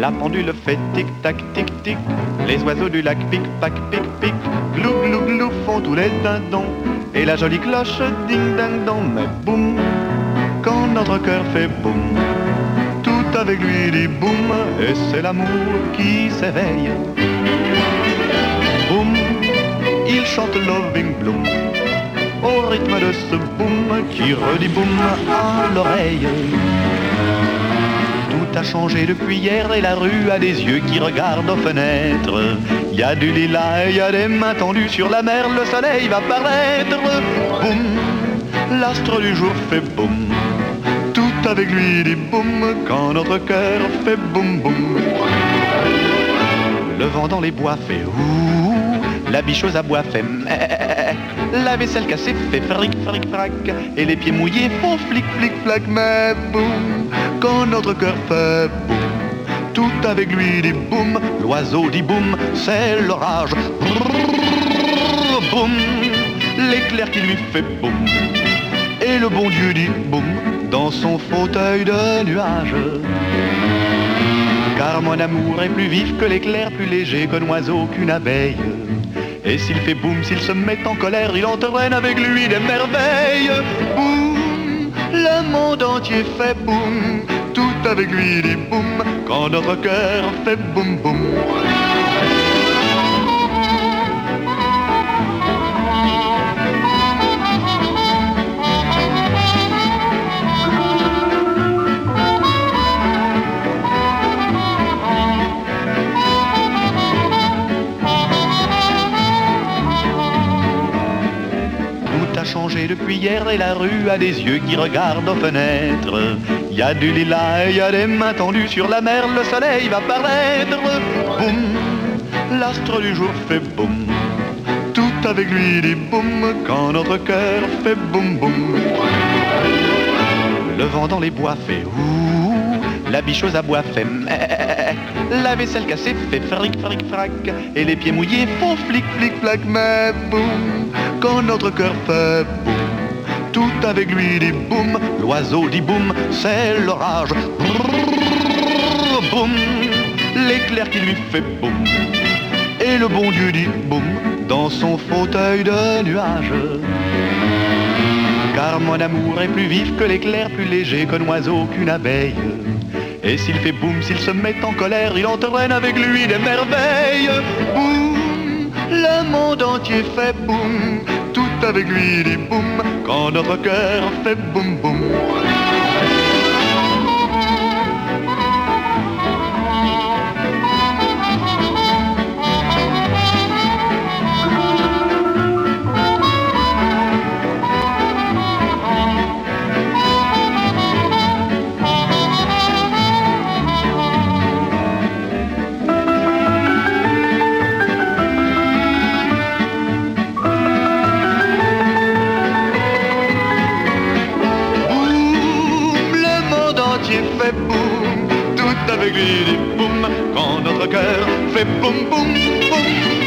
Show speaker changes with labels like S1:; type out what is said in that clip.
S1: La pendule fait tic-tac, tic-tic. Les oiseaux du lac pic-pac, pic-pic. Glou, glou, glou font tous les dindons. Et la jolie cloche ding-ding-dong. Mais boum, quand notre cœur fait boum, tout avec lui dit boum. Et c'est l'amour qui s'éveille. Boum, il chante Loving Bloom au rythme de ce boum qui redit boum à l'oreille. Tout a changé depuis hier et la rue a des yeux qui regardent aux fenêtres. Il y a du lilas et il y a des mains tendues sur la mer, le soleil va paraître. Boum, l'astre du jour fait boum, tout avec lui dit boum quand notre cœur fait boum boum. Le vent dans les bois fait ouh, la bicheuse à bois fait meh, la vaisselle cassée fait fric fric frac, et les pieds mouillés font flic flic flac. Mais boum, quand notre cœur fait boum, tout avec lui dit boum, l'oiseau dit boum, c'est l'orage. Brrr, boum, l'éclair qui lui fait boum, et le bon Dieu dit boum dans son fauteuil de nuage. Car mon amour est plus vif que l'éclair, plus léger qu'un oiseau, qu'une abeille. Et s'il fait boum, s'il se met en colère, il entraîne avec lui des merveilles. Boum, le monde entier fait boum, tout avec lui dit boum, quand notre cœur fait boum boum. Changé depuis hier et la rue a des yeux qui regardent aux fenêtres. Il y a du lilas et il y a des mains tendues sur la mer, le soleil va paraître. Boum, l'astre du jour fait boum, tout avec lui dit boum quand notre cœur fait boum boum. Le vent dans les bois fait ouh, la bicheuse à bois fait meh, la vaisselle cassée fait fric fric frac, et les pieds mouillés font flic flic flac. Mais boum, quand notre cœur fait boum, tout avec lui dit boum, l'oiseau dit boum, c'est l'orage. Brrr, boum, l'éclair qui lui fait boum, et le bon Dieu dit boum dans son fauteuil de nuage. Car mon amour est plus vif que l'éclair, plus léger qu'un oiseau, qu'une abeille. Et s'il fait boum, s'il se met en colère, il entraîne avec lui des merveilles. Boum, le monde entier fait boum, tout avec lui dit boum, quand notre cœur fait boum boum. Fait boum, tout avec lui dit boum, quand notre cœur fait boum boum boum.